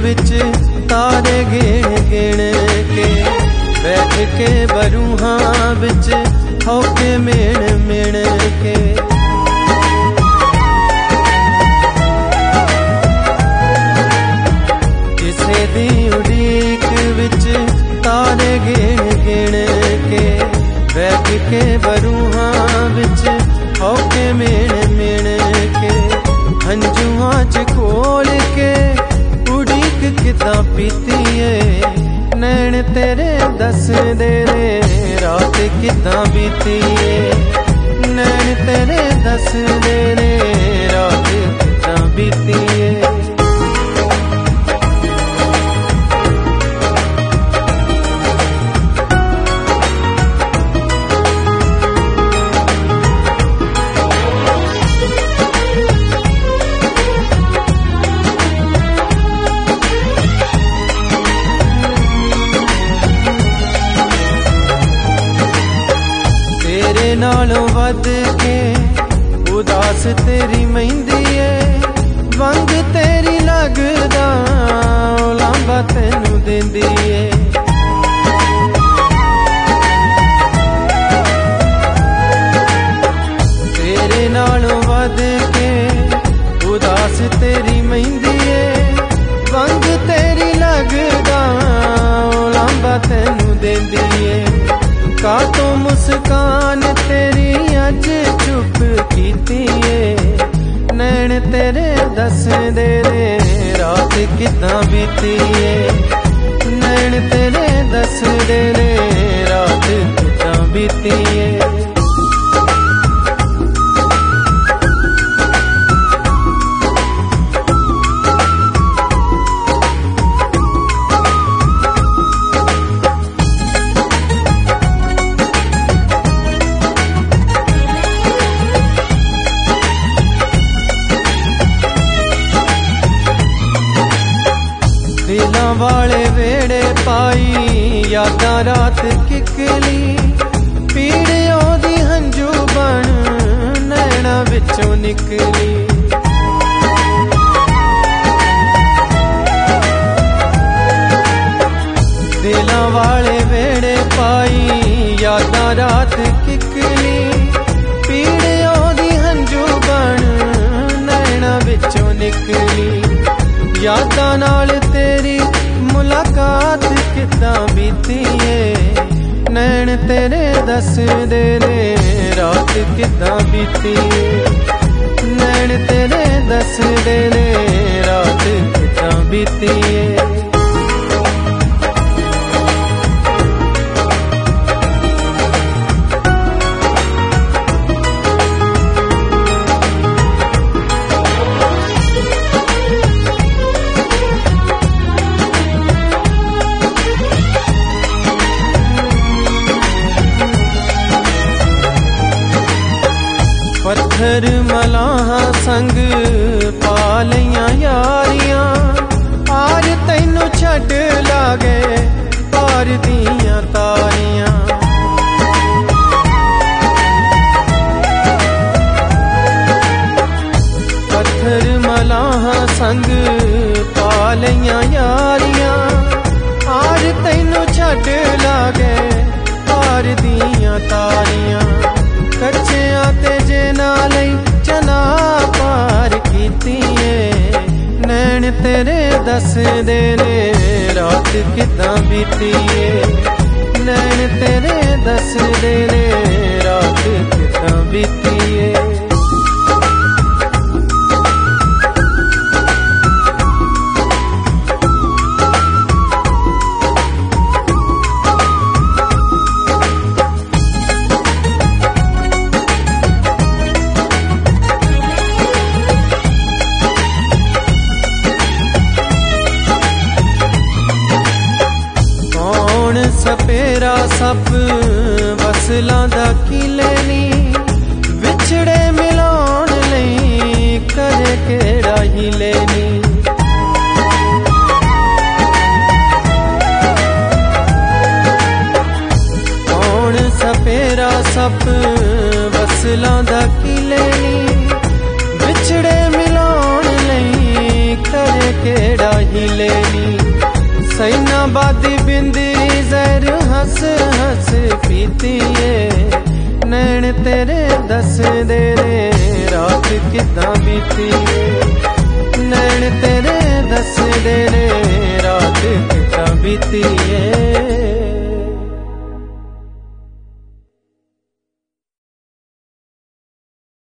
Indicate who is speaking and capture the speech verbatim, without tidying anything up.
Speaker 1: विच तारे गिण गिण के, बैठ के बरूहां विच होके मिण मिण के। किसे दी उड़ीक विच तारे गिण गिण के, बैठ के बरूहां विच होके मिण मिण के। हंजुआं च कोल के उड़ीक कितां पीतीए, नैन तेरे दस दे रे रात कितां बीतीए। नैन तेरे दस दे रे रात कितां बीतीए। नालों वध के उदास तेरी मेहंदी है, वंग तेरी लगदा लांबा तेनू देंदी है। तेरे नालों वध के उदास तेरी मेहंदी है, वंग तेरी लगदा लांबा तेनू देंदी है। का तो मुस्कान तेरी अज चुप कीती है, नैन तेरे दस दे रे रात कितां बीती है। नैन तेरे दस दे रे रात कितां बीती है। दिलां वाले वेड़े पाई यादां रात किकली, पीड़ ओदी हंजू बन नैना विचों निकली। दिलां वाले वेड़े पाई यादां रात किकली, पीड़ ओदी हंजू बन नैना विचों निकली। यादां नाल तेरी मुलाकात कितां बीती है, नैन तेरे दस दे रे रात कितां बीती है। नैन तेरे दस दे रे रात कितां बीती है। पत्थर मलाहा संग पालियां यारियां, आर तैनू छड़ लागे पार दियां तारियां। पत्थर मलाहा संग पालियां यारियां, आर तैनू छड़ लागे पार दियां तारियां। कच्चियां ते जे नाल चना पार कीती है, नैन तेरे दस दे रे रात कितां बीती है। नैन तेरे दस दे रे रात कितां बीती है। सपेरा सप वसलां दा किले नी, विछड़े मिलाउण लई करे केड़ा हिले नी। कौन सपेरा सप वसलां दा किले नी, विछड़े मिलाउण लई करे केड़ा हिले नी। हंस हंस पीतीए, नैन तेरे दस दे रे रात किदां बीतीए, नैन तेरे दस दे रे रात किदां बीतीए।